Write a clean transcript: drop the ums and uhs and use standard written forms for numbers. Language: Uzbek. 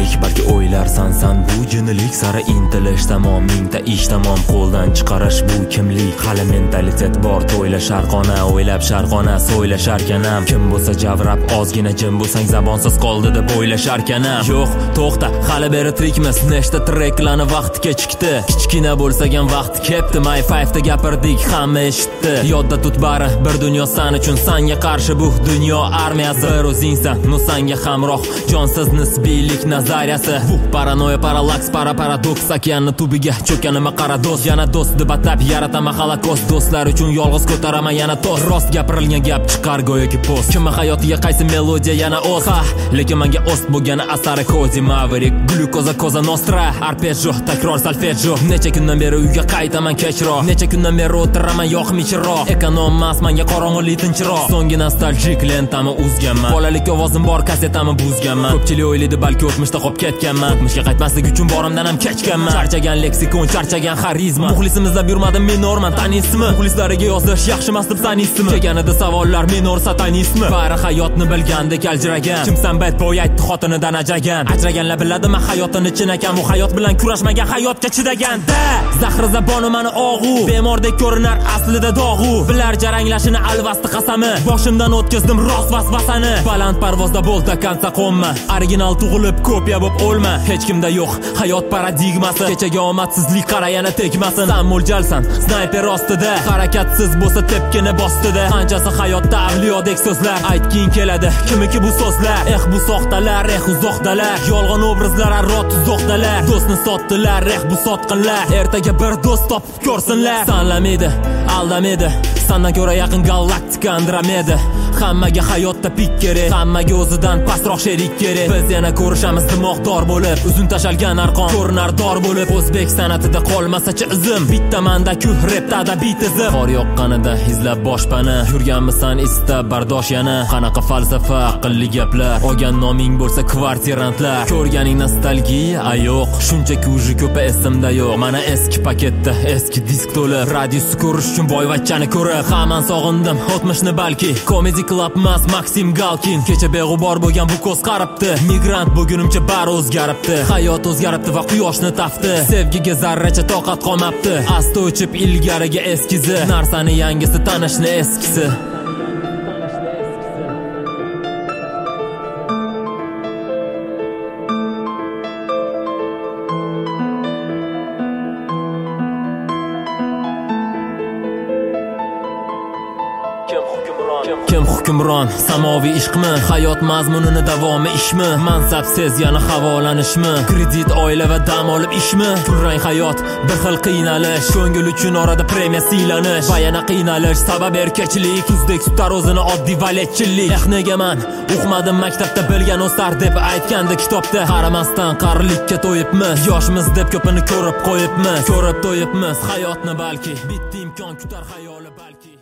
jinnilik, balki o'ylarsan san bu jinnilik sari intilish tamom, mingta ish tamom, qo'ldan chiqarish bu kimlik. Hali mentalitet bor, to'yla sharqona, o'ylab sharqona, so'ylasharkanam. Kim bo'lsa javrab, ozgina jim bo'lsang zabonsiz qoldi deb o'ylasharkanam. Yo'q, to'xta, hali beri tirikmiz, nechta treklarni vaqti kechikdi. Kichkina bo'lsagan vaqt kepti, my 5 da gapirdik, hamma eshitdi. Yodda tut bari, bir dunyo san uchun, sanga qarshi bu dunyo armiyasi. Bir o'zingsan, no sanga hamroh, jonsiz nisbiylik nazariyasi. Bu paranoya, paralaks, paradoks, okeanni tubiga cho'kanima qara do'st. Yana do'st deb atab yarataman holokost, do'stlar uchun yolg'iz ko'taraman yana to'st. Rost gapirilgan gap chiqar go'yoki post. Kimma hayotiga qaysi melodiya yana o'z, lekin menga ost bo'lgani asari Cody Maverick, glukoza, cosa nostra, arpeggio, takror solfeggio. Necha kundan beri uyga qaytaman kechroq, necha kundan beri o'tiraman yoqmichiroq. Ekonom mas, menga qorong'ulik tinchroq. So'nggi nostalgik lentami uzganman, bolalik ovozim bor kasetami buzganman. Ko'pchilik o'ylaydi balki o'tmishda qolib ketganman, o'tmishga qaytmaslik uchun borimdan ham kechganman. Charchagan leksikon, charchagan xarizma, muxlisimizlab yurmadim menorman, tanismi? Muxlislariga yozish yaxshimas deb sanismi? Kelganida savollar menor satanismi? Bari hayotni bilgandek aljiragan, kimsan bayt boy aytdi xotinidan ajragan. Ajraganlar biladimi hayotini chinakam, u hayot bilan kurashmagan, hayotga chidaganda. Zahri zaboni mani og'u, bemordek ko'rinar aslida dog'u. Bilar jaranglashini alvasti qasami, boshimdan o'tkazdim rost vasvasani. Baland parvozda bo'lta kansa qo'nma, original tug'ilib kopiya bo'lib o'lma. Hech kimda yo'q hayot paradigmasi, kechaga omadsizlik qara yana tegmasin. San mo'ljalsan snayper ostida, harakatsiz bo'lsa tepkini bostida. Qanchasi hayotda avliyodek so'zlar aytging keladi, kimiki bu so'zlar? Bu soxtalar, uzoqdalar, yolg'on obrazlar aro tuzoqdalar. Do'stni sotdilar, bu sotqinlar. Ertaga bir do'st topib ko'rsinlar. Sanlamidi, aldamidi, sandan ko'ra yaqin galaktika Andromeda. Hammaga hayotda pik kerak, hammaga o'zidan pastroq sherik kerak. Biz yana ko'rishamiz dimoqdor bo'lib, uzun tashalgan arqon ko'rinar dor bo'lib. O'zbek san'atida qolmasachi izim, bitta manda-ku repda adabiy tizim. Qor yoqqanida izlab boshpana, yurganmisan istab bardosh yana. Qanaqa falsafa, aqlli gaplar, olgan noming bo'lsa kvartirantlar. Ko'rganing nostalgiya, yo'q, shunchaki uji ko'pa esimda yo'q. Mana eski paketda eski disk to'la, radius ko'rish uchun boyvachchani ko'rib. Hamon sog'indim o'tmishni balki, Comedy Club mas Maxim Galkin. Kecha beg'ubor bo'lgan bu ko'z qaribdi, migrant bugunimcha bari o'zgaribdi. Hayot o'zgaribdi va quyoshni tafti, sevgiga zarracha toqat qolmabdi. Asta o'chib ilgariga eskizi, narsani yangisi, tanishni eskisi. Kim hukmron, samoviy ishqmi? Hayot mazmunini davomi ishmi? Mansab sezgani havolanishmi? Kredit, oila va dam olib ishmi? Kulrang hayot, bir xil qiynalish, ko'ngil uchun orada premiya siylanish. Va yana qiynalish, sabab erkakchilik, tuzdek tutar o'zini oddiy valetchilik. Nega men o'qimadim maktabda, bilgan o'star deb aytganda kitobda. Qaramasdan qarilikka to'yibmiz, yoshmiz deb ko'pini ko'rib qo'yibmiz. Ko'rib to'yibmiz hayotni balki, bitta imkon kutar xayoli balki.